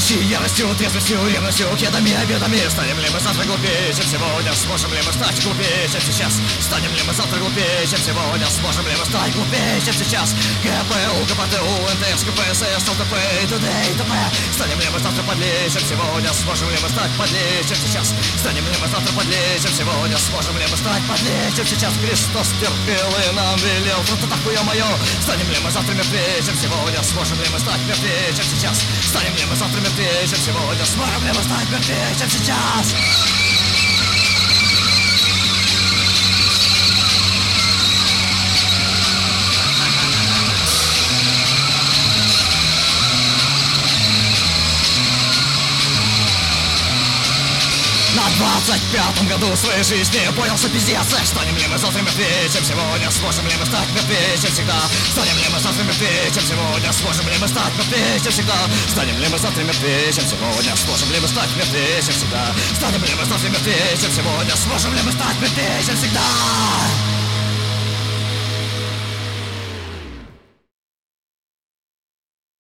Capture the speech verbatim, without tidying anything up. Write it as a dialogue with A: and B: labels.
A: Горячей яростью, трезвостью, ревностью, кедами, обедами. Станем ли мы завтра глупее, чем сегодня? Сможем ли мы стать глупее, чем сейчас? Станем ли мы завтра глупее, чем сегодня? Сможем ли мы стать глупее, чем сейчас? ГПУ, ГПТУ, НТС, КПСС, ЛТП, ТД, ТП. Станем ли мы завтра подлее, чем сегодня? Сможем ли мы стать подлее, чем сейчас? Станем ли мы завтра подлее, чем сегодня? Сможем ли мы стать подлее, чем сейчас? Христос терпел и нам велел, просто такое мое. Станем ли мы завтра мертвее, чем сегодня? Сможем ли мы стать мертвее, чем сейчас? Станем ли мы завтра мертвее, чем сегодня? Сможем ли мы стать мертвее, чем сейчас? На двадцать пятом году своей жизни понял, что пиздец. Станем ли мы завтра мертвее, чем сегодня? Сможем ли мы стать мертвее, чем всегда? Станем ли мы завтра мертвее, чем сегодня? Сможем ли мы стать мертвее, чем всегда? Станем ли мы завтра мертвее, чем сегодня? Сможем ли мы стать мертвее, чем всегда? Станем ли мы завтра мертвее, чем сегодня? Сможем ли мы стать мертвее, чем всегда?